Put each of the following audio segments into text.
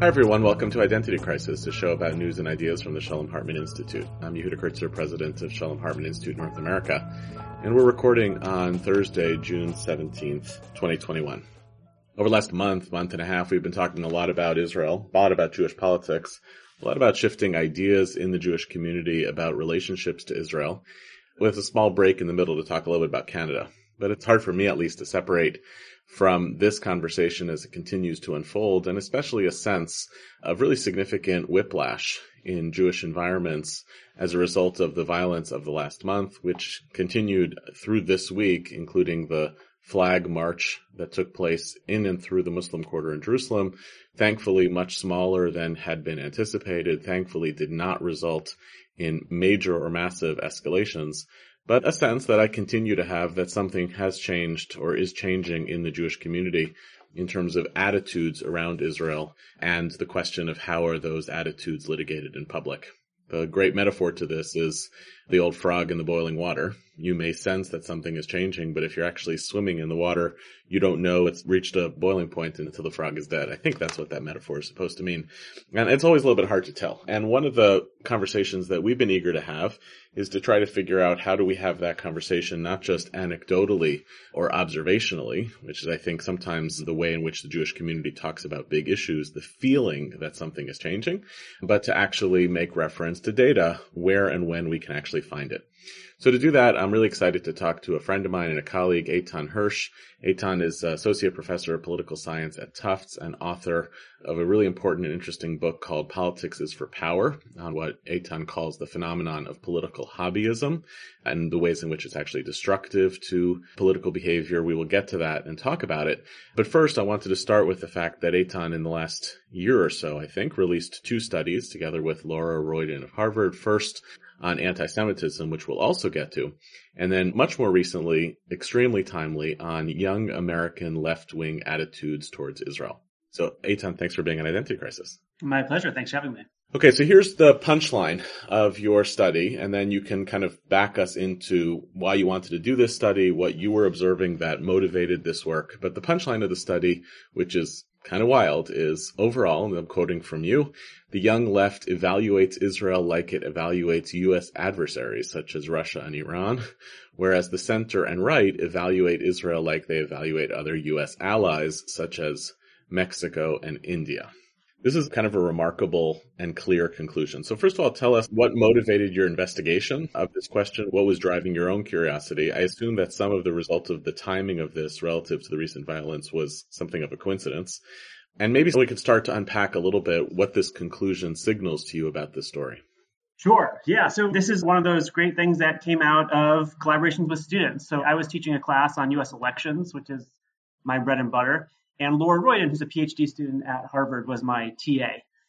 Hi everyone, welcome to Identity Crisis, a show about news and ideas from the Shalom Hartman Institute. I'm Yehuda Kurtzer, president of Shalom Hartman Institute North America, and we're recording on Thursday, June 17th, 2021. Over the last month and a half, we've been talking a lot about Israel, a lot about Jewish politics, a lot about shifting ideas in the Jewish community about relationships to Israel, with a small break in the middle to talk a little bit about Canada. But it's hard for me, at least, to separate from this conversation as it continues to unfold, and especially a sense of really significant whiplash in Jewish environments as a result of the violence of the last month, which continued through this week, including the flag march that took place in and through the Muslim quarter in Jerusalem. Thankfully, much smaller than had been anticipated. Thankfully, did not result in major or massive escalations, but a sense that I continue to have that something has changed or is changing in the Jewish community in terms of attitudes around Israel and the question of how are those attitudes litigated in public. The great metaphor to this is the old frog in the boiling water. You may sense that something is changing, but if you're actually swimming in the water, you don't know it's reached a boiling point until the frog is dead. I think that's what that metaphor is supposed to mean. And it's always a little bit hard to tell. And one of the conversations that we've been eager to have is to try to figure out how do we have that conversation not just anecdotally or observationally, which is, I think, sometimes the way in which the Jewish community talks about big issues, the feeling that something is changing, but to actually make reference to data where and when we can actually find it. So to do that, I'm really excited to talk to a friend of mine and a colleague, Eitan Hersh. Eitan is Associate Professor of Political Science at Tufts and author of a really important and interesting book called Politics is for Power, on what Eitan calls the phenomenon of political hobbyism and the ways in which it's actually destructive to political behavior. We will get to that and talk about it. But first, I wanted to start with the fact that Eitan, in the last year or so, I think, released two studies together with Laura Royden of Harvard. First, on anti-Semitism, which we'll also get to, and then much more recently, extremely timely, on young American left-wing attitudes towards Israel. So, Eitan, thanks for being on Identity Crisis. My pleasure. Thanks for having me. Okay, so here's the punchline of your study, and then you can kind of back us into why you wanted to do this study, what you were observing that motivated this work. But the punchline of the study, which is kind of wild, is overall, and I'm quoting from you, the young left evaluates Israel like it evaluates U.S. adversaries such as Russia and Iran, whereas the center and right evaluate Israel like they evaluate other U.S. allies such as Mexico and India. This is kind of a remarkable and clear conclusion. So first of all, tell us what motivated your investigation of this question. What was driving your own curiosity? I assume that some of the result of the timing of this relative to the recent violence was something of a coincidence. And maybe we could start to unpack a little bit what this conclusion signals to you about this story. Sure. Yeah. So this is one of those great things that came out of collaborations with students. So I was teaching a class on U.S. elections, which is my bread and butter. And Laura Royden, who's a PhD student at Harvard, was my TA.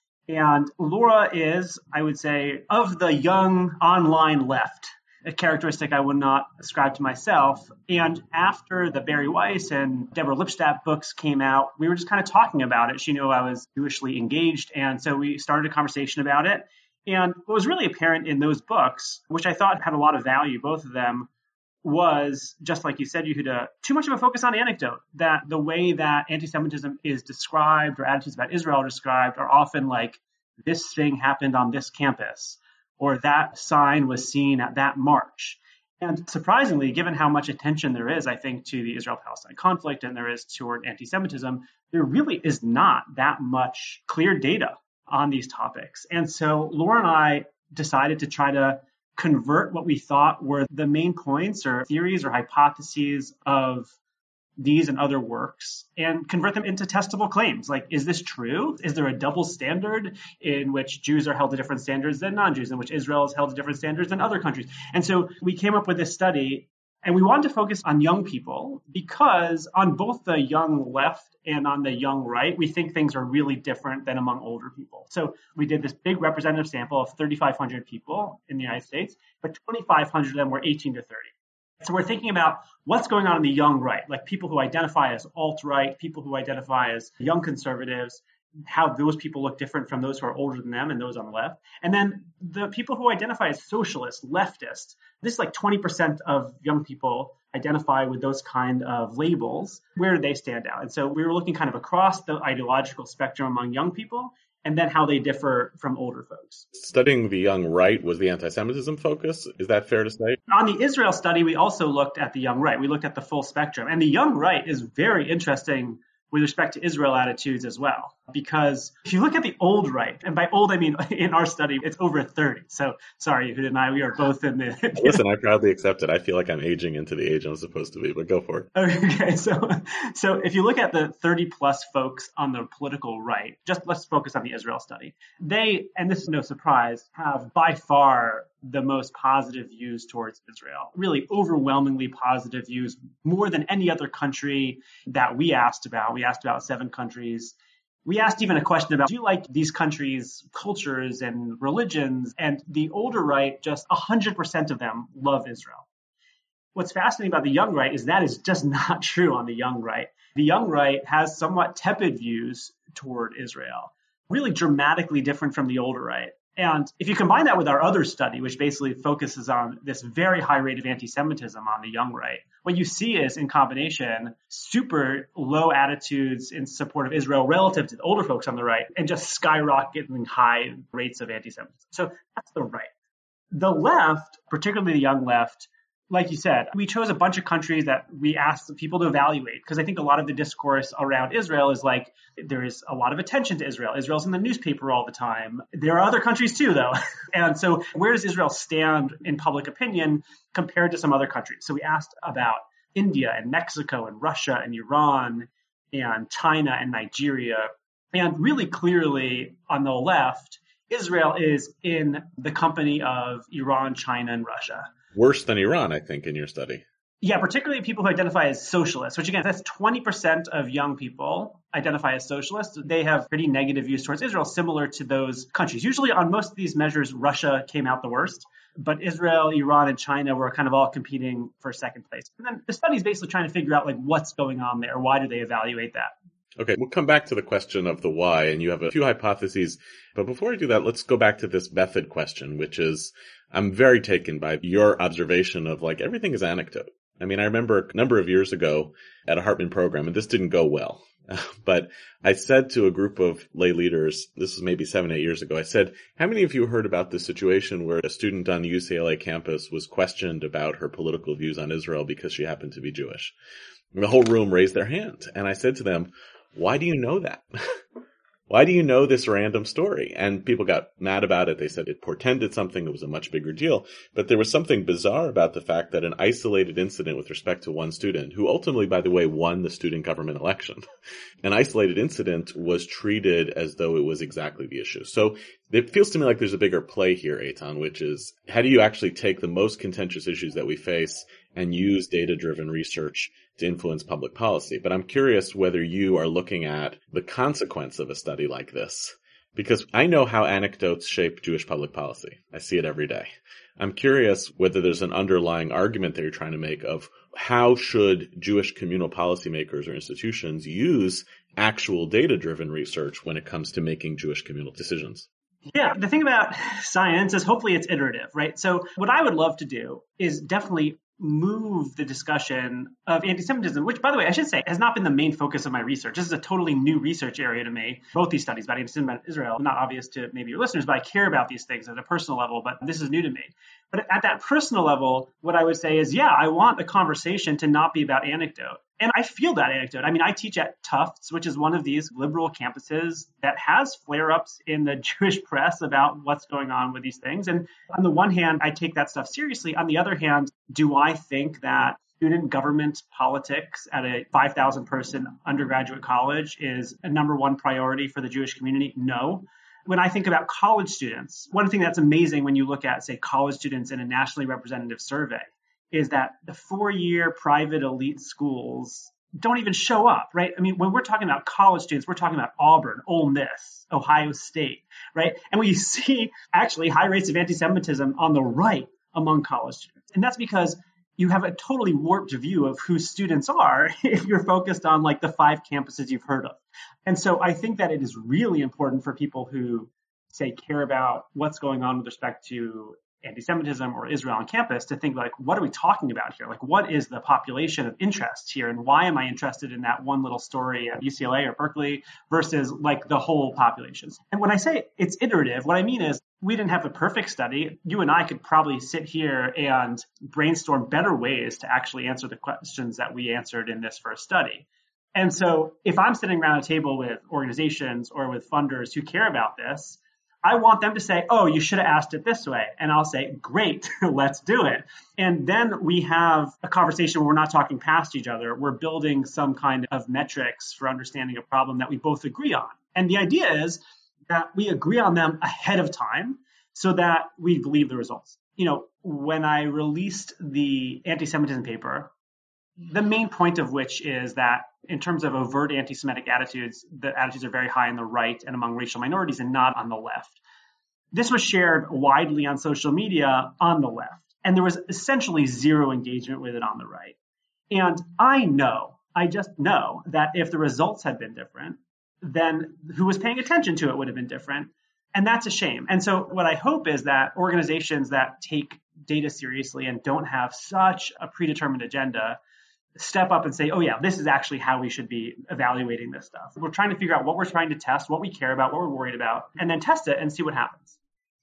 And Laura is, I would say, of the young online left, a characteristic I would not ascribe to myself. And after the Barry Weiss and Deborah Lipstadt books came out, we were just kind of talking about it. She knew I was Jewishly engaged. And so we started a conversation about it. And what was really apparent in those books, which I thought had a lot of value, both of them, was, just like you said, Yehuda, too much of a focus on anecdote, that the way that anti-Semitism is described or attitudes about Israel are described are often like, this thing happened on this campus, or that sign was seen at that march. And surprisingly, given how much attention there is, I think, to the Israel-Palestine conflict and there is toward anti-Semitism, there really is not that much clear data on these topics. And so Laura and I decided to try to convert what we thought were the main points or theories or hypotheses of these and other works and convert them into testable claims. Like, is this true? Is there a double standard in which Jews are held to different standards than non-Jews, in which Israel is held to different standards than other countries? And so we came up with this study, and we wanted to focus on young people because on both the young left and on the young right, we think things are really different than among older people. So we did this big representative sample of 3,500 people in the United States, but 2,500 of them were 18 to 30. So we're thinking about what's going on in the young right, like people who identify as alt-right, people who identify as young conservatives, how those people look different from those who are older than them and those on the left. And then the people who identify as socialist, leftist, this is like 20% of young people identify with those kind of labels. Where do they stand out? And so we were looking kind of across the ideological spectrum among young people and then how they differ from older folks. Studying the young right was the anti-Semitism focus. Is that fair to say? On the Israel study, we also looked at the young right. We looked at the full spectrum. And the young right is very interesting with respect to Israel attitudes as well. Because if you look at the old right, and by old, I mean in our study, it's over 30. So sorry, Yehuda and I, we are both in the... Listen, I proudly accept it. I feel like I'm aging into the age I'm supposed to be, but go for it. Okay, so if you look at the 30 plus folks on the political right, just let's focus on the Israel study. They, and this is no surprise, have by far the most positive views towards Israel, really overwhelmingly positive views, more than any other country that we asked about. We asked about 7 countries. We asked even a question about, do you like these countries' cultures and religions? And the older right, just 100% of them love Israel. What's fascinating about the young right is that is just not true on the young right. The young right has somewhat tepid views toward Israel, really dramatically different from the older right. And if you combine that with our other study, which basically focuses on this very high rate of anti-Semitism on the young right, what you see is, in combination, super low attitudes in support of Israel relative to the older folks on the right, and just skyrocketing high rates of anti-Semitism. So that's the right. The left, particularly the young left, like you said, we chose a bunch of countries that we asked people to evaluate, because I think a lot of the discourse around Israel is like, there is a lot of attention to Israel. Israel's in the newspaper all the time. There are other countries too, though. And so where does Israel stand in public opinion compared to some other countries? So we asked about India and Mexico and Russia and Iran and China and Nigeria. And really clearly on the left, Israel is in the company of Iran, China, and Russia. Worse than Iran, I think, in your study. Yeah, particularly people who identify as socialists, which again, that's 20% of young people identify as socialists. They have pretty negative views towards Israel, similar to those countries. Usually on most of these measures, Russia came out the worst, but Israel, Iran, and China were kind of all competing for second place. And then the study is basically trying to figure out like what's going on there. Why do they evaluate that? Okay, we'll come back to the question of the why, and you have a few hypotheses. But before I do that, let's go back to this method question, which is, I'm very taken by your observation of like everything is anecdote. I mean, I remember a number of years ago at a Hartman program, and this didn't go well. But I said to a group of lay leaders, this was maybe 7-8 years ago, I said, how many of you heard about this situation where a student on the UCLA campus was questioned about her political views on Israel because she happened to be Jewish? And the whole room raised their hand. And I said to them, why do you know that? Why do you know this random story? And people got mad about it. They said it portended something. It was a much bigger deal. But there was something bizarre about the fact that an isolated incident with respect to one student, who ultimately, by the way, won the student government election, an isolated incident was treated as though it was exactly the issue. So it feels to me like there's a bigger play here, Eitan, which is how do you actually take the most contentious issues that we face and use data-driven research to influence public policy? But I'm curious whether you are looking at the consequence of a study like this, because I know how anecdotes shape Jewish public policy. I see it every day. I'm curious whether there's an underlying argument that you're trying to make of how should Jewish communal policymakers or institutions use actual data-driven research when it comes to making Jewish communal decisions? Yeah, the thing about science is hopefully it's iterative, right? So what I would love to do is definitely move the discussion of anti-Semitism, which, by the way, I should say, has not been the main focus of my research. This is a totally new research area to me. Both these studies about anti-Semitism in Israel, not obvious to maybe your listeners, but I care about these things at a personal level, but this is new to me. But at that personal level, what I would say is, yeah, I want the conversation to not be about anecdote. And I feel that anecdote. I mean, I teach at Tufts, which is one of these liberal campuses that has flare-ups in the Jewish press about what's going on with these things. And on the one hand, I take that stuff seriously. On the other hand, do I think that student government politics at a 5,000 person undergraduate college is a number one priority for the Jewish community? No. When I think about college students, one thing that's amazing when you look at, say, college students in a nationally representative survey is that the 4-year private elite schools don't even show up, right? I mean, when we're talking about college students, we're talking about Auburn, Ole Miss, Ohio State, right? And we see actually high rates of anti-Semitism on the right among college students. And that's because you have a totally warped view of who students are if you're focused on like the 5 campuses you've heard of. And so I think that it is really important for people who, say, care about what's going on with respect to anti-Semitism or Israel on campus to think like, what are we talking about here? Like, what is the population of interest here? And why am I interested in that one little story at UCLA or Berkeley versus like the whole populations? And when I say it's iterative, what I mean is we didn't have the perfect study. You and I could probably sit here and brainstorm better ways to actually answer the questions that we answered in this first study. And so if I'm sitting around a table with organizations or with funders who care about this, I want them to say, oh, you should have asked it this way. And I'll say, great, let's do it. And then we have a conversation where we're not talking past each other. We're building some kind of metrics for understanding a problem that we both agree on. And the idea is that we agree on them ahead of time so that we believe the results. You know, when I released the anti-Semitism paper, the main point of which is that in terms of overt anti-Semitic attitudes, the attitudes are very high on the right and among racial minorities and not on the left. This was shared widely on social media on the left, and there was essentially zero engagement with it on the right. And I just know that if the results had been different, then who was paying attention to it would have been different. And that's a shame. And so what I hope is that organizations that take data seriously and don't have such a predetermined agenda step up and say, oh yeah, this is actually how we should be evaluating this stuff. We're trying to figure out what we're trying to test, what we care about, what we're worried about, and then test it and see what happens.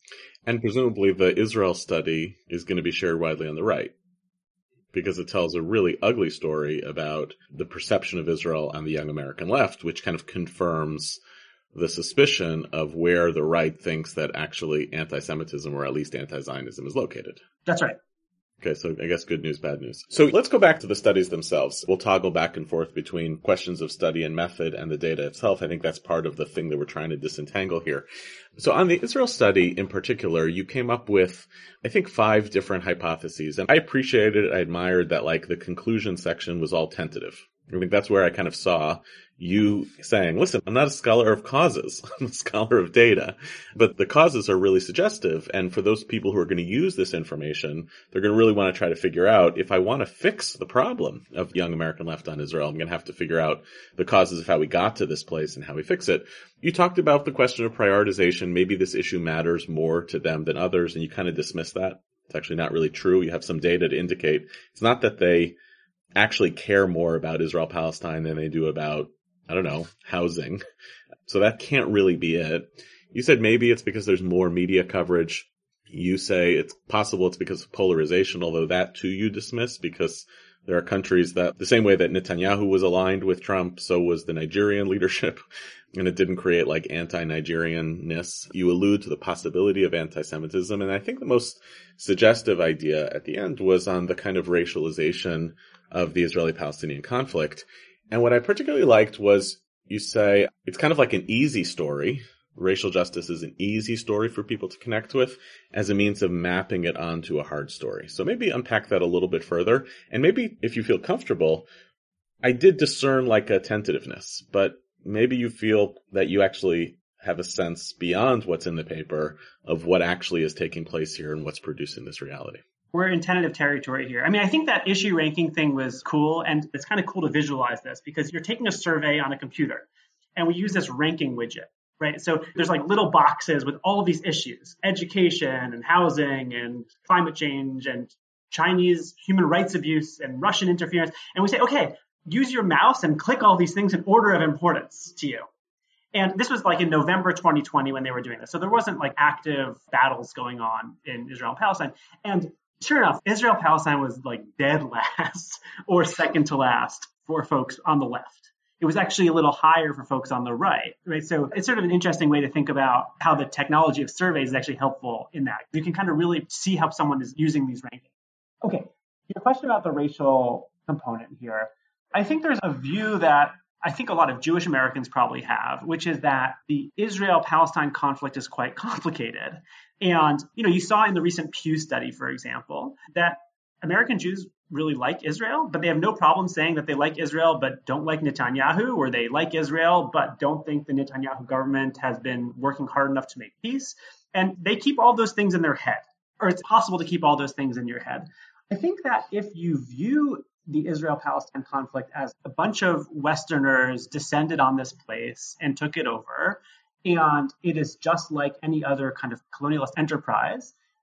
And presumably the Israel study is going to be shared widely on the right because it tells a really ugly story about the perception of Israel on the young American left, which kind of confirms the suspicion of where the right thinks that actually anti-Semitism or at least anti-Zionism is located. That's right. Okay, so I guess good news, bad news. So let's go back to the studies themselves. We'll toggle back and forth between questions of study and method and the data itself. I think that's part of the thing that we're trying to disentangle here. So on the Israel study in particular, you came up with, I think, 5 different hypotheses. And I appreciated it. I admired that, like, the conclusion section was all tentative. I think that's where I kind of saw you saying, listen, I'm not a scholar of causes. I'm a scholar of data. But the causes are really suggestive. And for those people who are going to use this information, they're going to really want to try to figure out, if I want to fix the problem of young American left on Israel, I'm going to have to figure out the causes of how we got to this place and how we fix it. You talked about the question of prioritization. Maybe this issue matters more to them than others, and you kind of dismiss that. It's actually not really true. You have some data to indicate it's not that they actually care more about Israel-Palestine than they do about, I don't know, housing. So that can't really be it. You said maybe it's because there's more media coverage. You say it's possible it's because of polarization, although that too you dismiss because there are countries that, the same way that Netanyahu was aligned with Trump, so was the Nigerian leadership, and it didn't create like anti-Nigerianness. You allude to the possibility of anti-Semitism, and I think the most suggestive idea at the end was on the kind of racialization of the Israeli-Palestinian conflict. And what I particularly liked was you say it's kind of like an easy story. Racial justice is an easy story for people to connect with as a means of mapping it onto a hard story. So maybe unpack that a little bit further. And maybe if you feel comfortable, I did discern like a tentativeness, but maybe you feel that you actually have a sense beyond what's in the paper of what actually is taking place here and what's producing this reality. We're in tentative territory here. I mean, I think that issue ranking thing was cool, and it's kind of cool to visualize this because you're taking a survey on a computer, and we use this ranking widget, right? So there's like little boxes with all of these issues, education and housing and climate change and Chinese human rights abuse and Russian interference. And we say, okay, use your mouse and click all these things in order of importance to you. And this was like in November 2020 when they were doing this. So there wasn't like active battles going on in Israel and Palestine. And sure enough, Israel-Palestine was like dead last or second to last for folks on the left. It was actually a little higher for folks on the right? So it's sort of an interesting way to think about how the technology of surveys is actually helpful in that. You can kind of really see how someone is using these rankings. Okay, your question about the racial component here. I think there's a view that I think a lot of Jewish Americans probably have, which is that the Israel-Palestine conflict is quite complicated. And, you saw in the recent Pew study, for example, that American Jews really like Israel, but they have no problem saying that they like Israel but don't like Netanyahu, or they like Israel but don't think the Netanyahu government has been working hard enough to make peace. And they keep all those things in their head, or it's possible to keep all those things in your head. I think that if you view the Israel-Palestine conflict as a bunch of Westerners descended on this place and took it over, and it is just like any other kind of colonialist enterprise,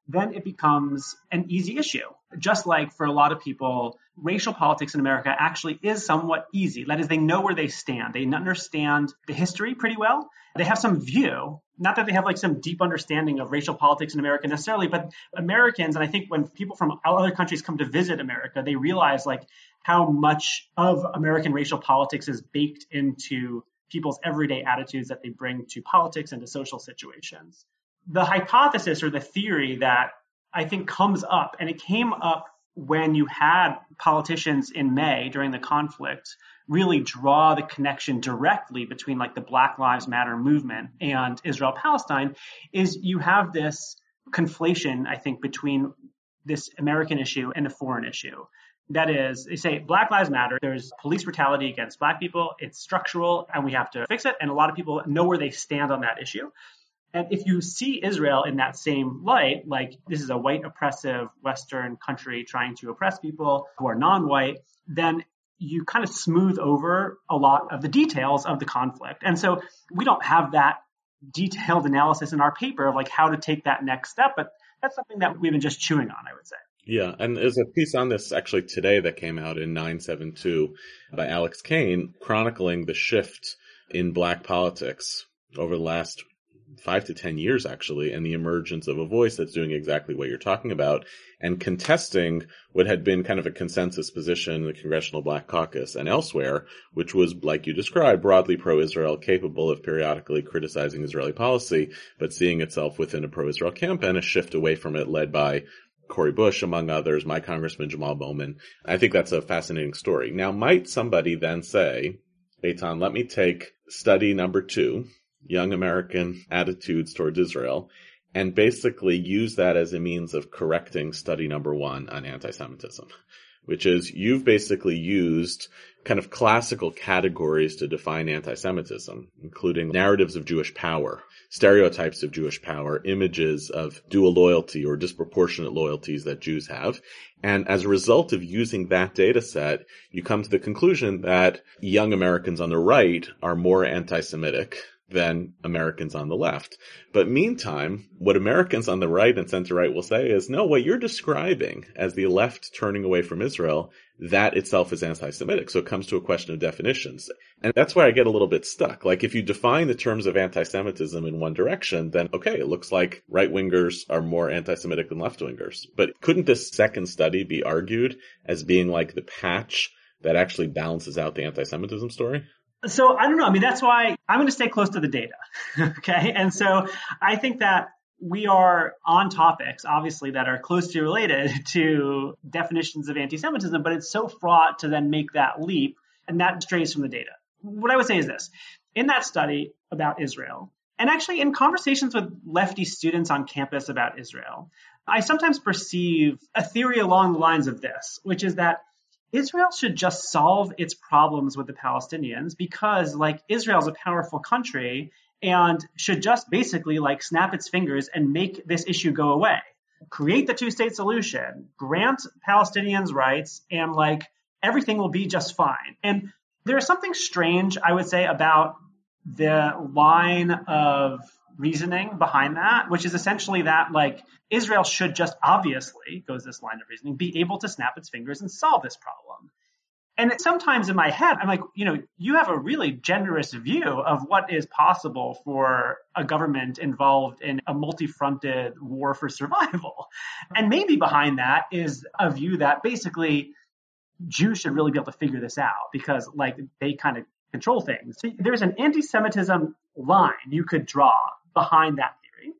then it becomes an easy issue. Just like for a lot of people, racial politics in America actually is somewhat easy. That is, they know where they stand. They understand the history pretty well. They have some view, not that they have like some deep understanding of racial politics in America necessarily, but Americans, and I think when people from other countries come to visit America, they realize like how much of American racial politics is baked into people's everyday attitudes that they bring to politics and to social situations. The hypothesis or the theory that I think comes up, and it came up when you had politicians in May during the conflict really draw the connection directly between like the Black Lives Matter movement and Israel-Palestine, is you have this conflation, I think, between this American issue and a foreign issue. That is, they say Black Lives Matter, there's police brutality against Black people, it's structural, and we have to fix it. And a lot of people know where they stand on that issue. And if you see Israel in that same light, like this is a white oppressive Western country trying to oppress people who are non-white, then you kind of smooth over a lot of the details of the conflict. And so we don't have that detailed analysis in our paper of like how to take that next step, but that's something that we've been just chewing on, I would say. Yeah, and there's a piece on this actually today that came out in 972 by Alex Kane, chronicling the shift in Black politics over the last 5 to 10 years, actually, and the emergence of a voice that's doing exactly what you're talking about and contesting what had been kind of a consensus position in the Congressional Black Caucus and elsewhere, which was, like you described, broadly pro-Israel, capable of periodically criticizing Israeli policy, but seeing itself within a pro-Israel camp and a shift away from it led by Cori Bush, among others, my Congressman Jamal Bowman. I think that's a fascinating story. Now, might somebody then say, Eitan, let me take study number 2, young American attitudes towards Israel, and basically use that as a means of correcting study number 1 on anti-Semitism, which is you've basically used kind of classical categories to define anti-Semitism, including narratives of Jewish power, stereotypes of Jewish power, images of dual loyalty or disproportionate loyalties that Jews have. And as a result of using that data set, you come to the conclusion that young Americans on the right are more anti-Semitic than Americans on the left. But meantime, what Americans on the right and center-right will say is, no, what you're describing as the left turning away from Israel, that itself is anti-Semitic. So it comes to a question of definitions. And that's where I get a little bit stuck. Like, if you define the terms of anti-Semitism in one direction, then okay, it looks like right-wingers are more anti-Semitic than left-wingers. But couldn't this second study be argued as being like the patch that actually balances out the anti-Semitism story? So I don't know. I mean, that's why I'm going to stay close to the data. Okay. And so I think that we are on topics, obviously, that are closely related to definitions of anti-Semitism, but it's so fraught to then make that leap, and that strays from the data. What I would say is this. In that study about Israel, and actually in conversations with lefty students on campus about Israel, I sometimes perceive a theory along the lines of this, which is that Israel should just solve its problems with the Palestinians because, like, Israel's a powerful country and should just basically, like, snap its fingers and make this issue go away. Create the two-state solution, grant Palestinians rights, and, like, everything will be just fine. And there's something strange, I would say, about the line of reasoning behind that, which is essentially that, like, Israel should just obviously, goes this line of reasoning, be able to snap its fingers and solve this problem. And sometimes in my head, I'm like, you have a really generous view of what is possible for a government involved in a multi-fronted war for survival. And maybe behind that is a view that basically Jews should really be able to figure this out because, like, they kind of control things. So there's an anti-Semitism line you could draw behind that theory.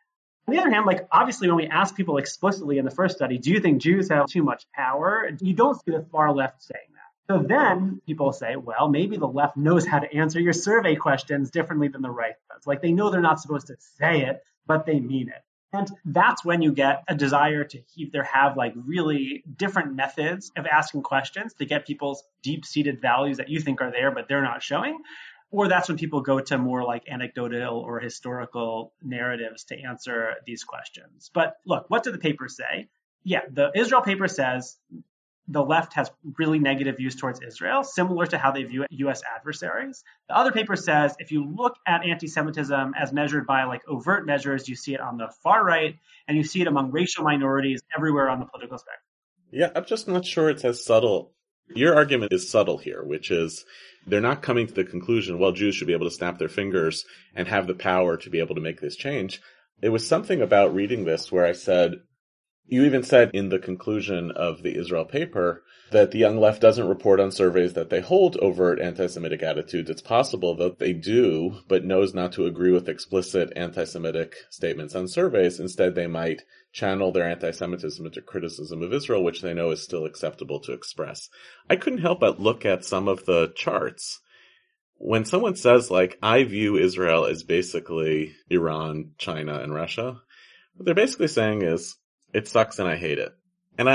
On the other hand, like, obviously when we ask people explicitly in the first study, do you think Jews have too much power? You don't see the far left saying that. So then people say, well, maybe the left knows how to answer your survey questions differently than the right does. Like, they know they're not supposed to say it, but they mean it. And that's when you get a desire to either have, like, really different methods of asking questions to get people's deep-seated values that you think are there, but they're not showing. Or that's when people go to more like anecdotal or historical narratives to answer these questions. But look, what do the papers say? Yeah, the Israel paper says the left has really negative views towards Israel, similar to how they view U.S. adversaries. The other paper says if you look at anti-Semitism as measured by like overt measures, you see it on the far right, and you see it among racial minorities everywhere on the political spectrum. Yeah, I'm just not sure it's as subtle. Your argument is subtle here, which is they're not coming to the conclusion, well, Jews should be able to snap their fingers and have the power to be able to make this change. It was something about reading this where I said, you even said in the conclusion of the Israel paper that the young left doesn't report on surveys that they hold overt anti-Semitic attitudes. It's possible that they do, but knows not to agree with explicit anti-Semitic statements on surveys. Instead, they might channel their anti-Semitism into criticism of Israel, which they know is still acceptable to express. I couldn't help but look at some of the charts. When someone says, like, I view Israel as basically Iran, China, and Russia, what they're basically saying is, it sucks and I hate it. And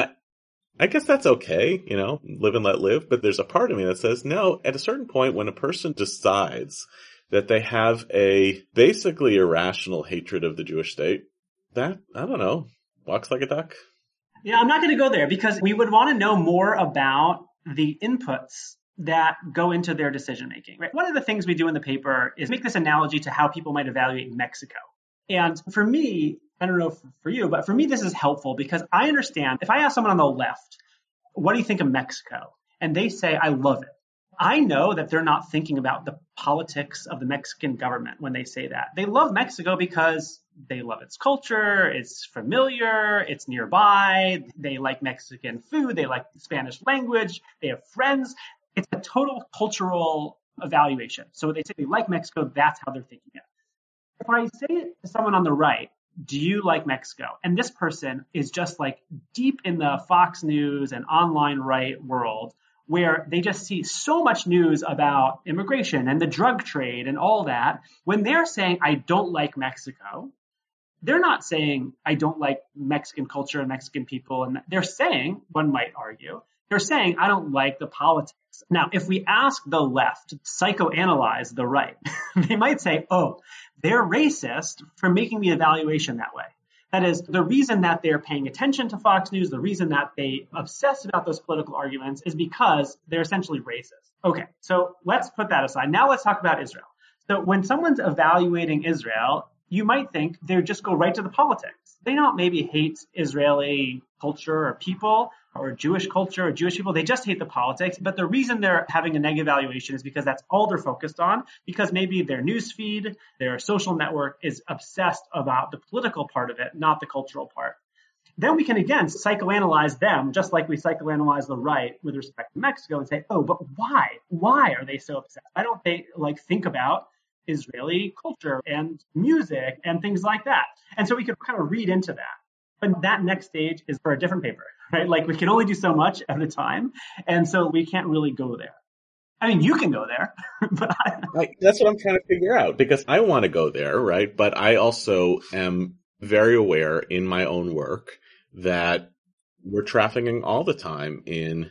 I guess that's okay, live and let live, but there's a part of me that says, no, at a certain point when a person decides that they have a basically irrational hatred of the Jewish state, that, I don't know, walks like a duck. Yeah, I'm not going to go there because we would want to know more about the inputs that go into their decision making. Right? One of the things we do in the paper is make this analogy to how people might evaluate Mexico. And for me, I don't know for you, but for me, this is helpful because I understand if I ask someone on the left, what do you think of Mexico? And they say, I love it. I know that they're not thinking about the politics of the Mexican government when they say that. They love Mexico because they love its culture, it's familiar, it's nearby, they like Mexican food, they like the Spanish language, they have friends. It's a total cultural evaluation. So when they say they like Mexico, that's how they're thinking it. If I say to someone on the right, do you like Mexico? And this person is just like deep in the Fox News and online right world where they just see so much news about immigration and the drug trade and all that. When they're saying, I don't like Mexico, they're not saying, I don't like Mexican culture and Mexican people. And they're saying, one might argue, they're saying, I don't like the politics. Now, if we ask the left to psychoanalyze the right, they might say, oh, they're racist for making the evaluation that way. That is, the reason that they're paying attention to Fox News, the reason that they obsess about those political arguments is because they're essentially racist. Okay, so let's put that aside. Now let's talk about Israel. So when someone's evaluating Israel, you might think they would just go right to the politics. They don't maybe hate Israeli culture or people or Jewish culture or Jewish people. They just hate the politics. But the reason they're having a negative evaluation is because that's all they're focused on, because maybe their news feed, their social network is obsessed about the political part of it, not the cultural part. Then we can, again, psychoanalyze them, just like we psychoanalyze the right with respect to Mexico and say, oh, but why? Why are they so obsessed? Why don't they think about Israeli culture and music and things like that? And so we could kind of read into that. But that next stage is for a different paper, right? Like we can only do so much at a time. And so we can't really go there. I mean, you can go there, but that's what I'm trying to figure out because I want to go there, right? But I also am very aware in my own work that we're trafficking all the time in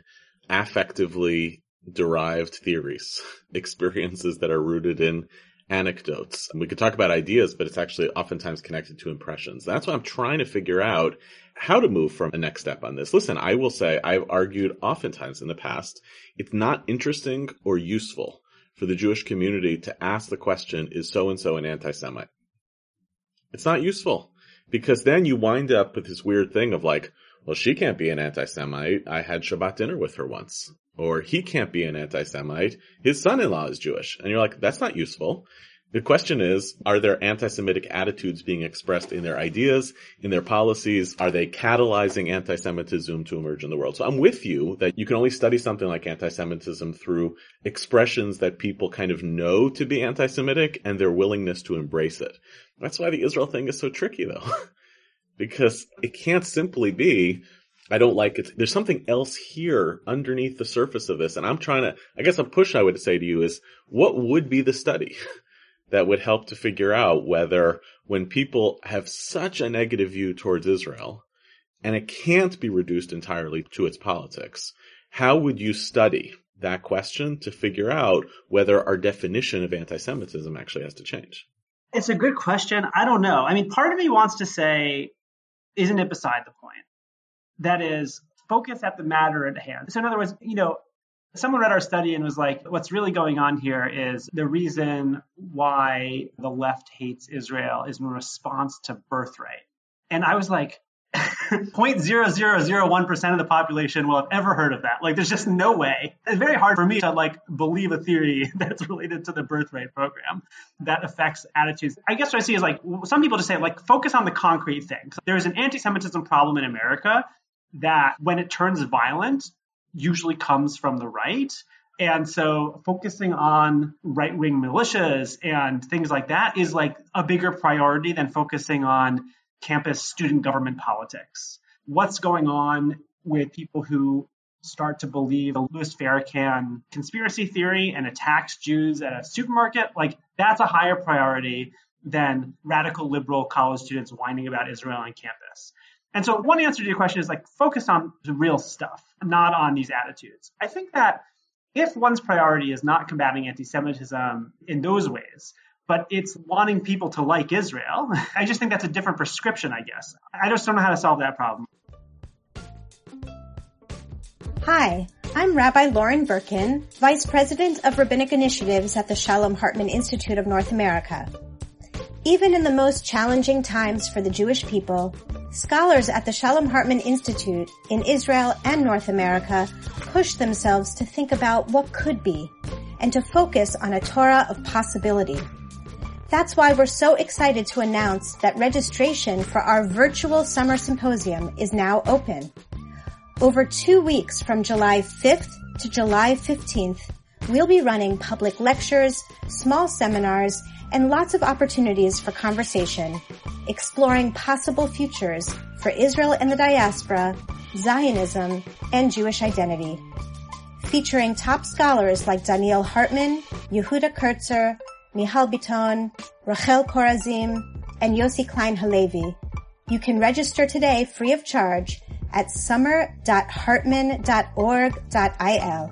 affectively derived theories, experiences that are rooted in anecdotes. And we could talk about ideas, but it's actually oftentimes connected to impressions. That's why I'm trying to figure out how to move from a next step on this. Listen, I will say I've argued oftentimes in the past, it's not interesting or useful for the Jewish community to ask the question, is so-and-so an anti-Semite? It's not useful because then you wind up with this weird thing of like, well, she can't be an anti-Semite. I had Shabbat dinner with her once. Or he can't be an anti-Semite. His son-in-law is Jewish. And you're like, that's not useful. The question is, are there anti-Semitic attitudes being expressed in their ideas, in their policies? Are they catalyzing anti-Semitism to emerge in the world? So I'm with you that you can only study something like anti-Semitism through expressions that people kind of know to be anti-Semitic and their willingness to embrace it. That's why the Israel thing is so tricky, though. Because it can't simply be, I don't like it. There's something else here underneath the surface of this. And I'm trying to, I guess a push I would say to you is, what would be the study that would help to figure out whether when people have such a negative view towards Israel, and it can't be reduced entirely to its politics, how would you study that question to figure out whether our definition of anti-Semitism actually has to change? It's a good question. I don't know. I mean, part of me wants to say, isn't it beside the point? That is, focus at the matter at hand. So in other words, someone read our study and was like, what's really going on here is the reason why the left hates Israel is in response to birthright. And I was like, 0.0001% of the population will have ever heard of that. Like, there's just no way. It's very hard for me to believe a theory that's related to the birthright program that affects attitudes. I guess what I see is some people just say focus on the concrete things. There's an anti-Semitism problem in America that when it turns violent, usually comes from the right. And so focusing on right-wing militias and things like that is a bigger priority than focusing on campus student government politics. What's going on with people who start to believe the Louis Farrakhan conspiracy theory and attacks Jews at a supermarket? That's a higher priority than radical liberal college students whining about Israel on campus. And so one answer to your question is focus on the real stuff, not on these attitudes. I think that if one's priority is not combating anti-Semitism in those ways, but it's wanting people to like Israel, I just think that's a different prescription, I guess. I just don't know how to solve that problem. Hi, I'm Rabbi Lauren Birkin, Vice President of Rabbinic Initiatives at the Shalom Hartman Institute of North America. Even in the most challenging times for the Jewish people, scholars at the Shalom Hartman Institute in Israel and North America push themselves to think about what could be and to focus on a Torah of possibility. That's why we're so excited to announce that registration for our virtual summer symposium is now open. Over 2 weeks from July 5th to July 15th, we'll be running public lectures, small seminars, and lots of opportunities for conversation, exploring possible futures for Israel and the diaspora, Zionism, and Jewish identity. Featuring top scholars like Daniel Hartman, Yehuda Kurtzer, Michal Biton, Rachel Korazim, and Yossi Klein Halevi. You can register today free of charge at summer.hartman.org.il.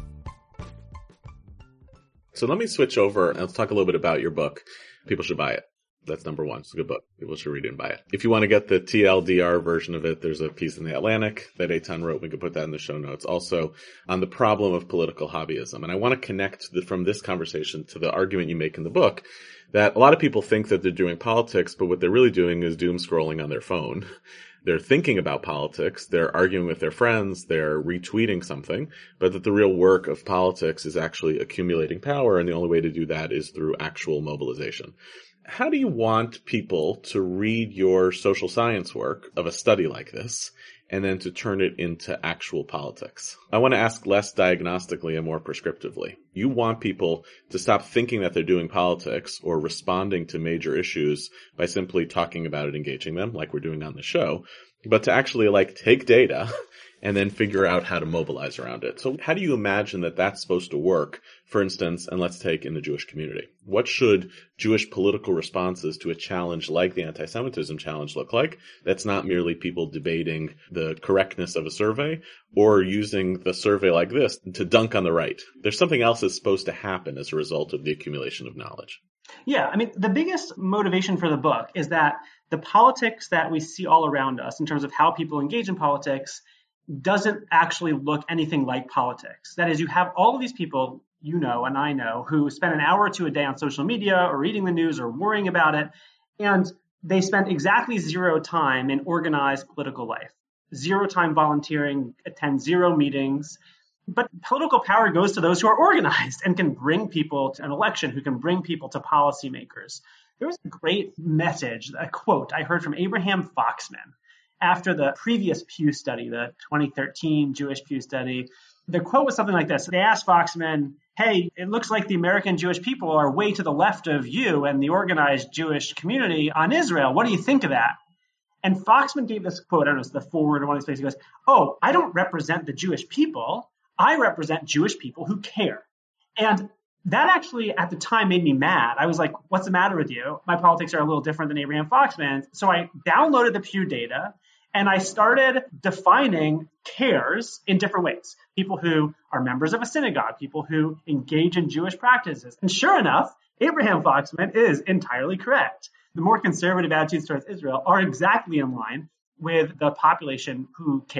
So let me switch over and let's talk a little bit about your book. People should buy it. That's number one. It's a good book. People should read it and buy it. If you want to get the TLDR version of it, there's a piece in The Atlantic that Eitan wrote. We could put that in the show notes. Also on the problem of political hobbyism. And I want to connect from this conversation to the argument you make in the book that a lot of people think that they're doing politics, but what they're really doing is doom scrolling on their phone. They're thinking about politics, they're arguing with their friends, they're retweeting something, but that the real work of politics is actually accumulating power, and the only way to do that is through actual mobilization. How do you want people to read your social science work of a study like this, and then to turn it into actual politics? I want to ask less diagnostically and more prescriptively. You want people to stop thinking that they're doing politics or responding to major issues by simply talking about it, engaging them, like we're doing on the show, but to actually take data and then figure out how to mobilize around it. So how do you imagine that that's supposed to work, for instance, and let's take in the Jewish community? What should Jewish political responses to a challenge like the anti-Semitism challenge look like? That's not merely people debating the correctness of a survey or using the survey like this to dunk on the right. There's something else that's supposed to happen as a result of the accumulation of knowledge. Yeah, I mean, the biggest motivation for the book is that the politics that we see all around us in terms of how people engage in politics doesn't actually look anything like politics. That is, you have all of these people, you know, and I know, who spend an hour or two a day on social media or reading the news or worrying about it, and they spend exactly zero time in organized political life, zero time volunteering, attend zero meetings. But political power goes to those who are organized and can bring people to an election, who can bring people to policymakers. There was a great message, a quote I heard from Abraham Foxman after the previous Pew study, the 2013 Jewish Pew study. The quote was something like this. They asked Foxman, hey, it looks like the American Jewish people are way to the left of you and the organized Jewish community on Israel. What do you think of that? And Foxman gave this quote, I don't know, it's the forward or one of these places. He goes, oh, I don't represent the Jewish people. I represent Jewish people who care. And that actually at the time made me mad. I was like, what's the matter with you? My politics are a little different than Abraham Foxman's. So I downloaded the Pew data and I started defining cares in different ways. People who are members of a synagogue, people who engage in Jewish practices. And sure enough, Abraham Foxman is entirely correct. The more conservative attitudes towards Israel are exactly in line with the population who cares.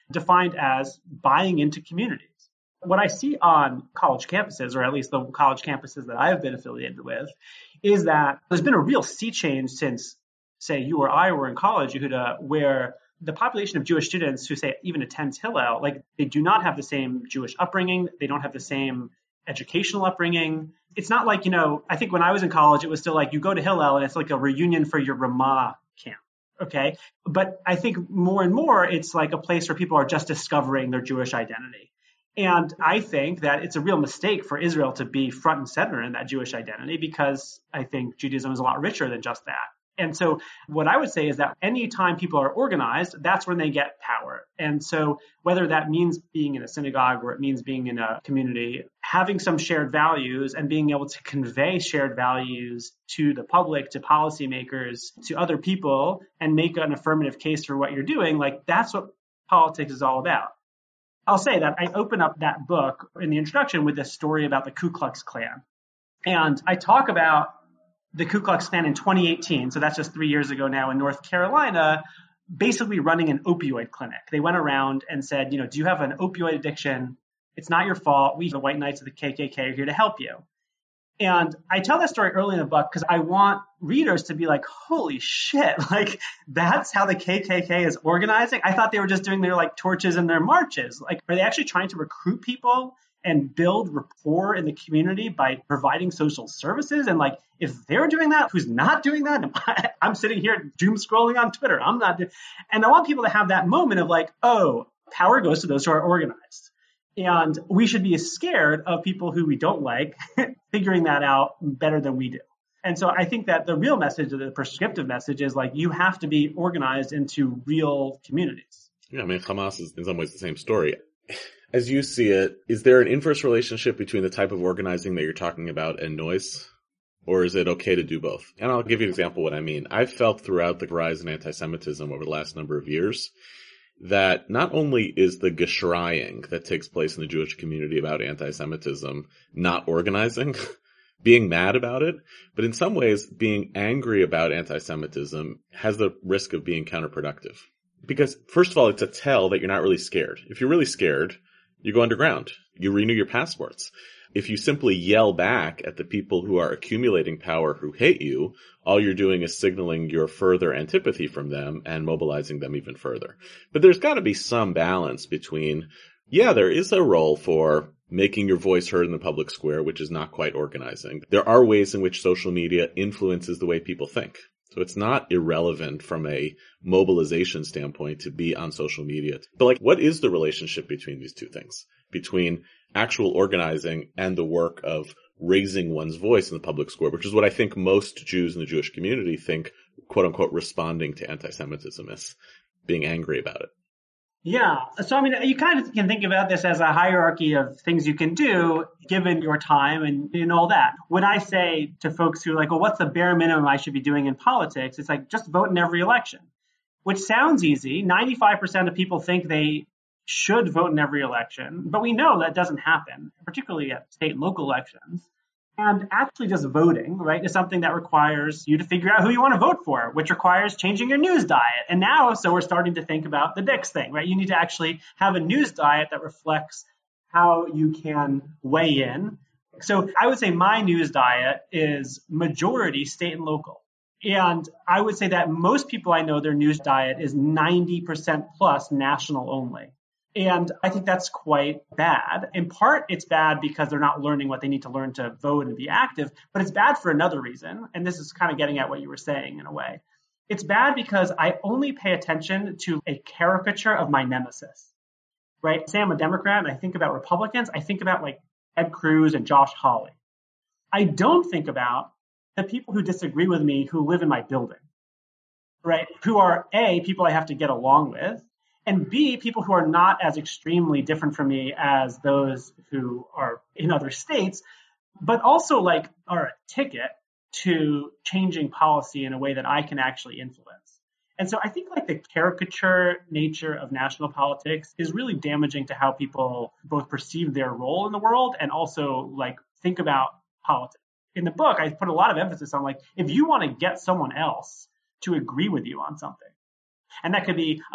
defined as buying into communities. What I see on college campuses, or at least the college campuses that I've been affiliated with, is that there's been a real sea change since, say, you or I were in college, Yehuda, where the population of Jewish students who, say, even attend Hillel, like, they do not have the same Jewish upbringing. They don't have the same educational upbringing. It's not like, I think when I was in college, it was still like you go to Hillel and it's like a reunion for your Ramah camp. Okay. But I think more and more, it's like a place where people are just discovering their Jewish identity. And I think that it's a real mistake for Israel to be front and center in that Jewish identity, because I think Judaism is a lot richer than just that. And so what I would say is that anytime people are organized, that's when they get power. And so whether that means being in a synagogue or it means being in a community, having some shared values and being able to convey shared values to the public, to policymakers, to other people, and make an affirmative case for what you're doing, like, that's what politics is all about. I'll say that I open up that book in the introduction with this story about the Ku Klux Klan. And I talk about the Ku Klux Klan in 2018, so that's just 3 years ago now, in North Carolina, basically running an opioid clinic. They went around and said, do you have an opioid addiction? It's not your fault. We, the White Knights of the KKK, are here to help you. And I tell that story early in the book because I want readers to be like, holy shit, like, that's how the KKK is organizing? I thought they were just doing their, like, torches and their marches. Like, are they actually trying to recruit people and build rapport in the community by providing social services? And, like, if they're doing that, who's not doing that? I'm sitting here doom scrolling on Twitter. I'm not. And I want people to have that moment of like, oh, power goes to those who are organized. And we should be scared of people who we don't like figuring that out better than we do. And so I think that the real message, the prescriptive message, is like, you have to be organized into real communities. Yeah, I mean, Hamas is in some ways the same story. As you see it, is there an inverse relationship between the type of organizing that you're talking about and noise? Or is it okay to do both? And I'll give you an example of what I mean. I've felt throughout the rise in anti-Semitism over the last number of years that not only is the geschraying that takes place in the Jewish community about anti-Semitism not organizing, being mad about it, but in some ways being angry about anti-Semitism has the risk of being counterproductive. Because, first of all, it's a tell that you're not really scared. If you're really scared, you go underground. You renew your passports. If you simply yell back at the people who are accumulating power who hate you, all you're doing is signaling your further antipathy from them and mobilizing them even further. But there's got to be some balance between, yeah, there is a role for making your voice heard in the public square, which is not quite organizing. There are ways in which social media influences the way people think. So it's not irrelevant from a mobilization standpoint to be on social media. But like, what is the relationship between these two things? Between actual organizing and the work of raising one's voice in the public square, which is what I think most Jews in the Jewish community think, quote unquote, responding to anti-Semitism is, being angry about it. Yeah. So, I mean, you kind of can think about this as a hierarchy of things you can do given your time and all that. When I say to folks who are like, well, what's the bare minimum I should be doing in politics? It's like, just vote in every election, which sounds easy. 95% of people think they should vote in every election, but we know that doesn't happen, particularly at state and local elections. And actually just voting, right, is something that requires you to figure out who you want to vote for, which requires changing your news diet. And now, so we're starting to think about the next thing, right? You need to actually have a news diet that reflects how you can weigh in. So I would say my news diet is majority state and local. And I would say that most people I know, their news diet is 90% plus national only. And I think that's quite bad. In part, it's bad because they're not learning what they need to learn to vote and be active, but it's bad for another reason. And this is kind of getting at what you were saying in a way. It's bad because I only pay attention to a caricature of my nemesis, right? Say I'm a Democrat and I think about Republicans. I think about like Ted Cruz and Josh Hawley. I don't think about the people who disagree with me who live in my building, right? Who are A, people I have to get along with, and B, people who are not as extremely different from me as those who are in other states, but also like are a ticket to changing policy in a way that I can actually influence. And so I think like the caricature nature of national politics is really damaging to how people both perceive their role in the world and also like think about politics. In the book, I put a lot of emphasis on like, if you want to get someone else to agree with you on something, and that could be about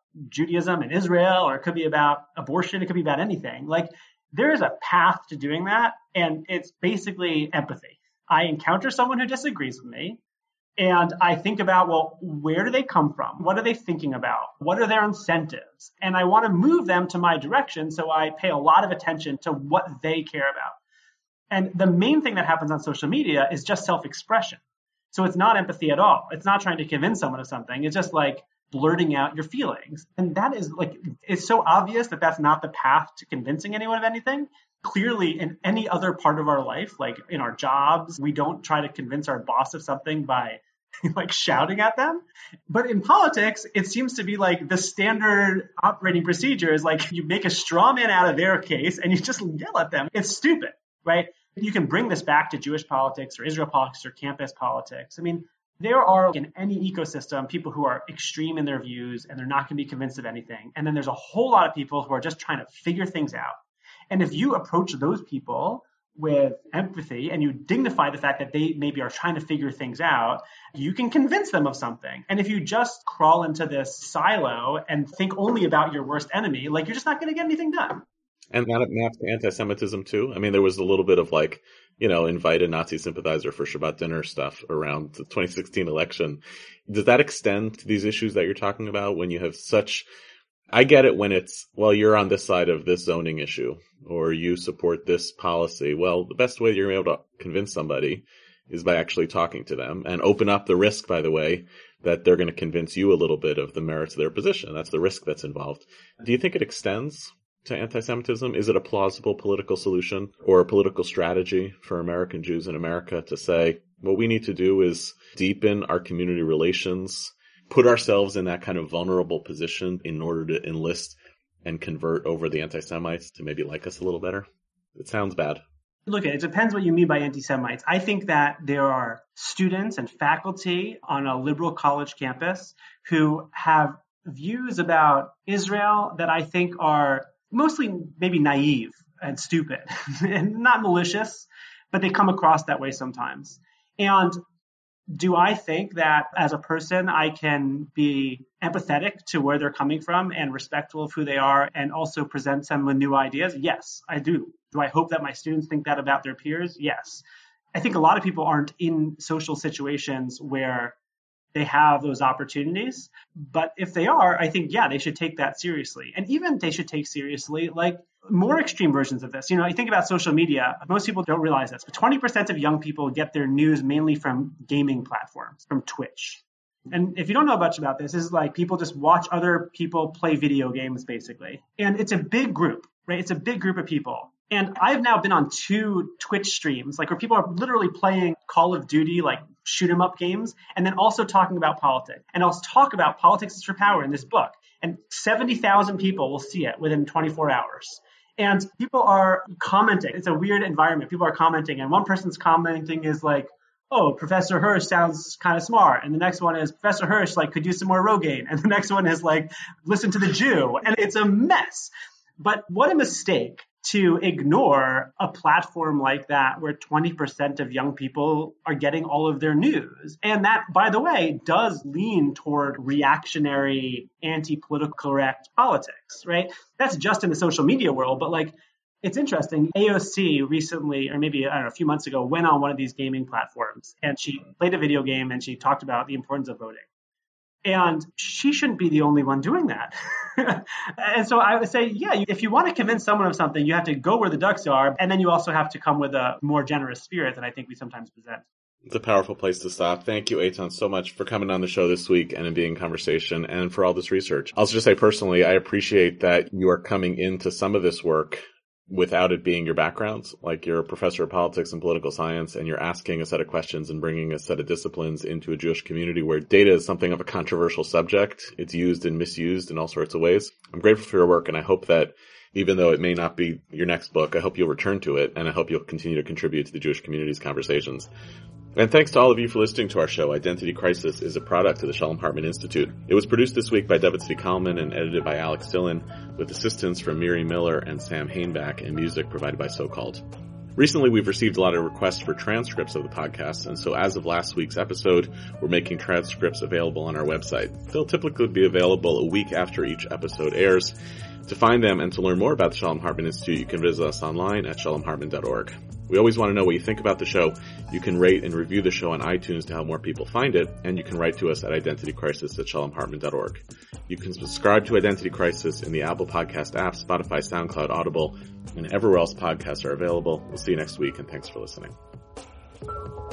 Judaism and Israel, or it could be about abortion. It could be about anything. Like, there is a path to doing that, and it's basically empathy. I encounter someone who disagrees with me, and I think about, well, where do they come from? What are they thinking about? What are their incentives? And I want to move them to my direction, so I pay a lot of attention to what they care about. And the main thing that happens on social media is just self-expression. So it's not empathy at all. It's not trying to convince someone of something. It's just like blurting out your feelings. And that is like, it's so obvious that that's not the path to convincing anyone of anything. Clearly, in any other part of our life, like in our jobs, we don't try to convince our boss of something by like shouting at them. But in politics, it seems to be like the standard operating procedure is like you make a straw man out of their case and you just yell at them. It's stupid, right? You can bring this back to Jewish politics or Israel politics or campus politics. I mean, there are in any ecosystem people who are extreme in their views and they're not going to be convinced of anything. And then there's a whole lot of people who are just trying to figure things out. And if you approach those people with empathy and you dignify the fact that they maybe are trying to figure things out, you can convince them of something. And if you just crawl into this silo and think only about your worst enemy, like you're just not going to get anything done. And that maps to anti-Semitism too. I mean, there was a little bit of like, invite a Nazi sympathizer for Shabbat dinner stuff around the 2016 election. Does that extend to these issues that you're talking about when you have such, I get it when it's, well, you're on this side of this zoning issue or you support this policy. Well, the best way you're able to convince somebody is by actually talking to them and open up the risk, by the way, that they're going to convince you a little bit of the merits of their position. That's the risk that's involved. Do you think it extends to anti-Semitism? Is it a plausible political solution or a political strategy for American Jews in America to say, what we need to do is deepen our community relations, put ourselves in that kind of vulnerable position in order to enlist and convert over the anti-Semites to maybe like us a little better? It sounds bad. Look, it depends what you mean by anti-Semites. I think that there are students and faculty on a liberal college campus who have views about Israel that I think are mostly maybe naive and stupid and not malicious, but they come across that way sometimes. And do I think that as a person, I can be empathetic to where they're coming from and respectful of who they are and also present them with new ideas? Yes, I do. Do I hope that my students think that about their peers? Yes. I think a lot of people aren't in social situations where they have those opportunities. But if they are, I think, yeah, they should take that seriously. And even they should take seriously like more extreme versions of this. I think about social media. Most people don't realize this, but 20% of young people get their news mainly from gaming platforms, from Twitch. And if you don't know much about this, it's like people just watch other people play video games, basically. And it's a big group, right? It's a big group of people. And I've now been on 2 Twitch streams, like where people are literally playing Call of Duty, like shoot 'em up games, and then also talking about politics. And I'll talk about Politics is for Power in this book. And 70,000 people will see it within 24 hours. And people are commenting. It's a weird environment. People are commenting. And one person's commenting is like, oh, Professor Hirsch sounds kind of smart. And the next one is, Professor Hirsch, like, could use some more Rogaine. And the next one is like, listen to the Jew. And it's a mess. But what a mistake to ignore a platform like that where 20% of young people are getting all of their news. And that, by the way, does lean toward reactionary, anti-political correct politics, right? That's just in the social media world. But like, it's interesting. AOC recently, or maybe, I don't know, a few months ago, went on one of these gaming platforms and she played a video game and she talked about the importance of voting. And she shouldn't be the only one doing that. And so I would say, yeah, if you want to convince someone of something, you have to go where the ducks are. And then you also have to come with a more generous spirit than I think we sometimes present. It's a powerful place to stop. Thank you, Eitan, so much for coming on the show this week and being in conversation and for all this research. I'll just say personally, I appreciate that you are coming into some of this work without it being your background. Like, you're a professor of politics and political science, and you're asking a set of questions and bringing a set of disciplines into a Jewish community where data is something of a controversial subject. It's used and misused in all sorts of ways. I'm grateful for your work, and I hope that even though it may not be your next book, I hope you'll return to it, and I hope you'll continue to contribute to the Jewish community's conversations. And thanks to all of you for listening to our show. Identity Crisis is a product of the Shalom Hartman Institute. It was produced this week by David Zvi Kalman and edited by Alex Dillon, with assistance from Miri Miller and Sam Hainback, and music provided by So Called. Recently, we've received a lot of requests for transcripts of the podcast, and so as of last week's episode, we're making transcripts available on our website. They'll typically be available a week after each episode airs. To find them and to learn more about the Shalom Hartman Institute, you can visit us online at shalomhartman.org. We always want to know what you think about the show. You can rate and review the show on iTunes to help more people find it, and you can write to us at identitycrisis@shalomhartman.org. You can subscribe to Identity Crisis in the Apple Podcast app, Spotify, SoundCloud, Audible, and everywhere else podcasts are available. We'll see you next week, and thanks for listening.